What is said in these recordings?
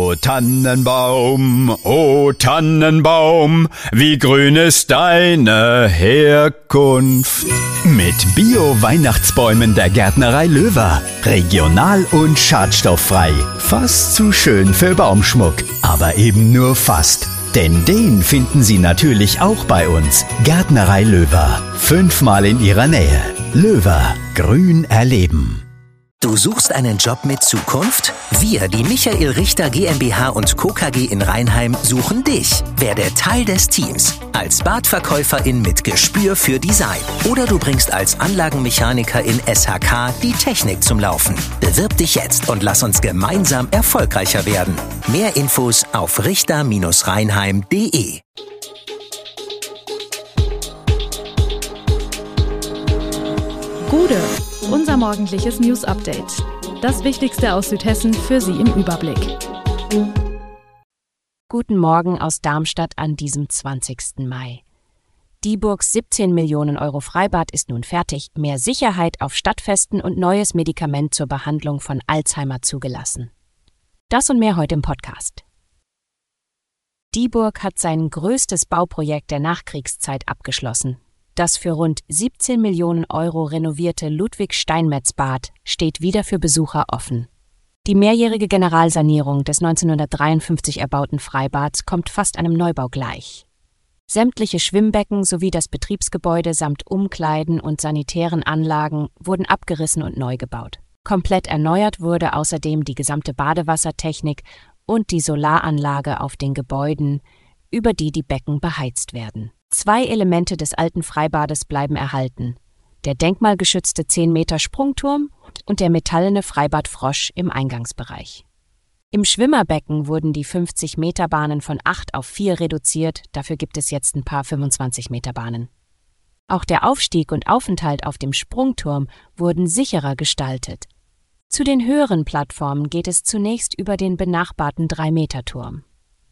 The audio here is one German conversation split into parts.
O Tannenbaum, wie grün ist deine Herkunft. Mit Bio-Weihnachtsbäumen der Gärtnerei Löwer. Regional und schadstofffrei. Fast zu schön für Baumschmuck. Aber eben nur fast. Denn den finden Sie natürlich auch bei uns. Gärtnerei Löwer. 5-mal in Ihrer Nähe. Löwer. Grün erleben. Du suchst einen Job mit Zukunft? Wir, die Michael Richter GmbH und Co. KG in Rheinheim, suchen dich. Werde Teil des Teams. Als Badverkäuferin mit Gespür für Design. Oder du bringst als Anlagenmechaniker in SHK die Technik zum Laufen. Bewirb dich jetzt und lass uns gemeinsam erfolgreicher werden. Mehr Infos auf richter-rheinheim.de. Gude, unser morgendliches News-Update. Das Wichtigste aus Südhessen für Sie im Überblick. Guten Morgen aus Darmstadt an diesem 20. Mai. Dieburgs 17 Millionen Euro Freibad ist nun fertig, mehr Sicherheit auf Stadtfesten und neues Medikament zur Behandlung von Alzheimer zugelassen. Das und mehr heute im Podcast. Dieburg hat sein größtes Bauprojekt der Nachkriegszeit abgeschlossen. Das für rund 17 Millionen Euro renovierte Ludwig-Steinmetz-Bad steht wieder für Besucher offen. Die mehrjährige Generalsanierung des 1953 erbauten Freibads kommt fast einem Neubau gleich. Sämtliche Schwimmbecken sowie das Betriebsgebäude samt Umkleiden und sanitären Anlagen wurden abgerissen und neu gebaut. Komplett erneuert wurde außerdem die gesamte Badewassertechnik und die Solaranlage auf den Gebäuden, über die die Becken beheizt werden. 2 Elemente des alten Freibades bleiben erhalten: der denkmalgeschützte 10 Meter Sprungturm und der metallene Freibadfrosch im Eingangsbereich. Im Schwimmerbecken wurden die 50-Meter-Bahnen von 8 auf 4 reduziert, dafür gibt es jetzt ein paar 25-Meter-Bahnen. Auch der Aufstieg und Aufenthalt auf dem Sprungturm wurden sicherer gestaltet. Zu den höheren Plattformen geht es zunächst über den benachbarten 3-Meter-Turm.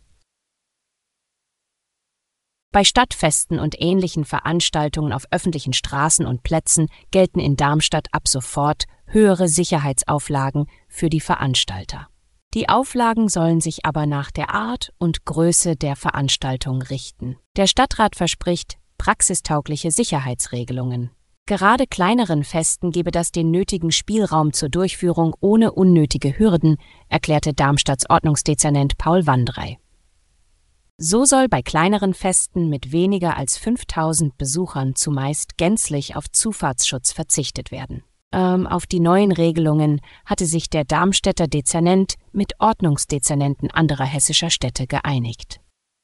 Bei Stadtfesten und ähnlichen Veranstaltungen auf öffentlichen Straßen und Plätzen gelten in Darmstadt ab sofort höhere Sicherheitsauflagen für die Veranstalter. Die Auflagen sollen sich aber nach der Art und Größe der Veranstaltung richten. Der Stadtrat verspricht praxistaugliche Sicherheitsregelungen. Gerade kleineren Festen gebe das den nötigen Spielraum zur Durchführung ohne unnötige Hürden, erklärte Darmstadts Ordnungsdezernent Paul Wandrey. So soll bei kleineren Festen mit weniger als 5000 Besuchern zumeist gänzlich auf Zufahrtsschutz verzichtet werden. Auf die neuen Regelungen hatte sich der Darmstädter Dezernent mit Ordnungsdezernenten anderer hessischer Städte geeinigt.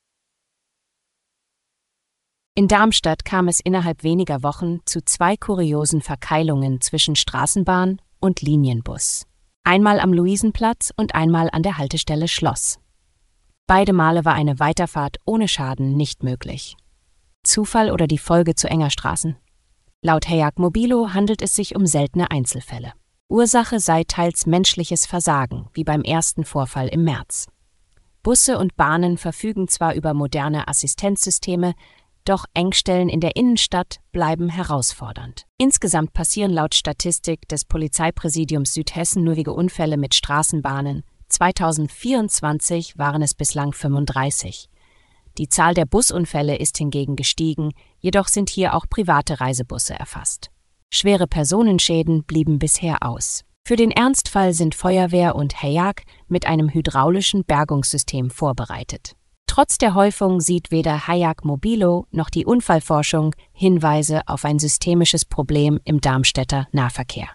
In Darmstadt kam es innerhalb weniger Wochen zu 2 kuriosen Verkeilungen zwischen Straßenbahn und Linienbus. Einmal am Luisenplatz und einmal an der Haltestelle Schloss. Beide Male war eine Weiterfahrt ohne Schaden nicht möglich. Zufall oder die Folge zu enger Straßen? Laut Hayag Mobilo handelt es sich um seltene Einzelfälle. Ursache sei teils menschliches Versagen, wie beim ersten Vorfall im März. Busse und Bahnen verfügen zwar über moderne Assistenzsysteme, doch Engstellen in der Innenstadt bleiben herausfordernd. Insgesamt passieren laut Statistik des Polizeipräsidiums Südhessen nur wegen Unfälle mit Straßenbahnen. 2024 waren es bislang 35. Die Zahl der Busunfälle ist hingegen gestiegen, jedoch sind hier auch private Reisebusse erfasst. Schwere Personenschäden blieben bisher aus. Für den Ernstfall sind Feuerwehr und Hayag mit einem hydraulischen Bergungssystem vorbereitet. Trotz der Häufung sieht weder Hayag Mobilo noch die Unfallforschung Hinweise auf ein systemisches Problem im Darmstädter Nahverkehr.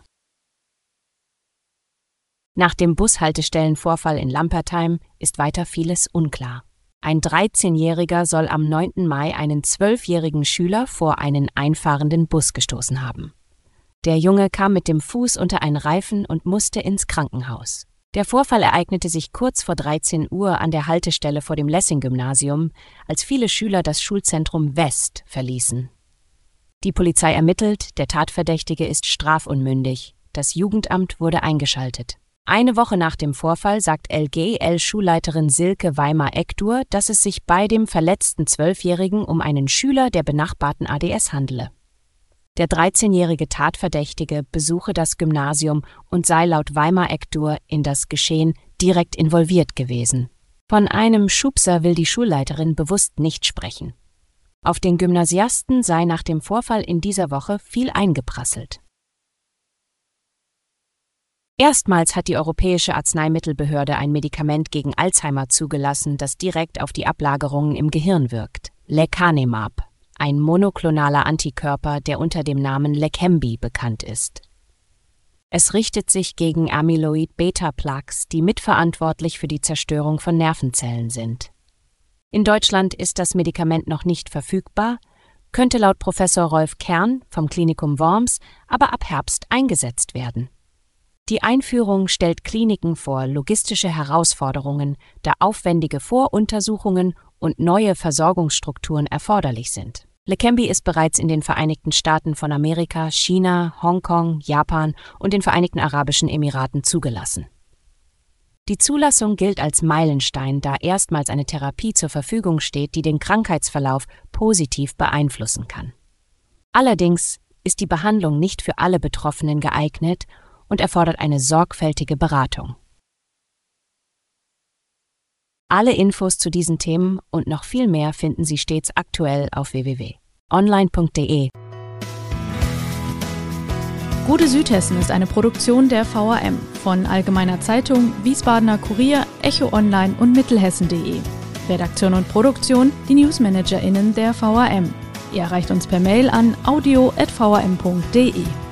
Nach dem Bushaltestellenvorfall in Lampertheim ist weiter vieles unklar. Ein 13-Jähriger soll am 9. Mai einen 12-jährigen Schüler vor einen einfahrenden Bus gestoßen haben. Der Junge kam mit dem Fuß unter einen Reifen und musste ins Krankenhaus. Der Vorfall ereignete sich kurz vor 13 Uhr an der Haltestelle vor dem Lessing-Gymnasium, als viele Schüler das Schulzentrum West verließen. Die Polizei ermittelt, der Tatverdächtige ist strafunmündig. Das Jugendamt wurde eingeschaltet. Eine Woche nach dem Vorfall sagt LGL-Schulleiterin Silke Weimar-Ekdur, dass es sich bei dem verletzten 12-Jährigen um einen Schüler der benachbarten ADS handele. Der 13-jährige Tatverdächtige besuche das Gymnasium und sei laut Weimar-Ekdur in das Geschehen direkt involviert gewesen. Von einem Schubser will die Schulleiterin bewusst nicht sprechen. Auf den Gymnasiasten sei nach dem Vorfall in dieser Woche viel eingeprasselt. Erstmals hat die Europäische Arzneimittelbehörde ein Medikament gegen Alzheimer zugelassen, das direkt auf die Ablagerungen im Gehirn wirkt. Lecanemab, ein monoklonaler Antikörper, der unter dem Namen Leqembi bekannt ist. Es richtet sich gegen Amyloid-Beta-Plaques, die mitverantwortlich für die Zerstörung von Nervenzellen sind. In Deutschland ist das Medikament noch nicht verfügbar, könnte laut Professor Rolf Kern vom Klinikum Worms aber ab Herbst eingesetzt werden. Die Einführung stellt Kliniken vor logistische Herausforderungen, da aufwendige Voruntersuchungen und neue Versorgungsstrukturen erforderlich sind. Leqembi ist bereits in den Vereinigten Staaten von Amerika, China, Hongkong, Japan und den Vereinigten Arabischen Emiraten zugelassen. Die Zulassung gilt als Meilenstein, da erstmals eine Therapie zur Verfügung steht, die den Krankheitsverlauf positiv beeinflussen kann. Allerdings ist die Behandlung nicht für alle Betroffenen geeignet und erfordert eine sorgfältige Beratung. Alle Infos zu diesen Themen und noch viel mehr finden Sie stets aktuell auf www.online.de. Gute Südhessen ist eine Produktion der VRM von Allgemeiner Zeitung, Wiesbadener Kurier, Echo Online und Mittelhessen.de. Redaktion und Produktion die NewsmanagerInnen der VRM. Ihr erreicht uns per Mail an audio@vrm.de.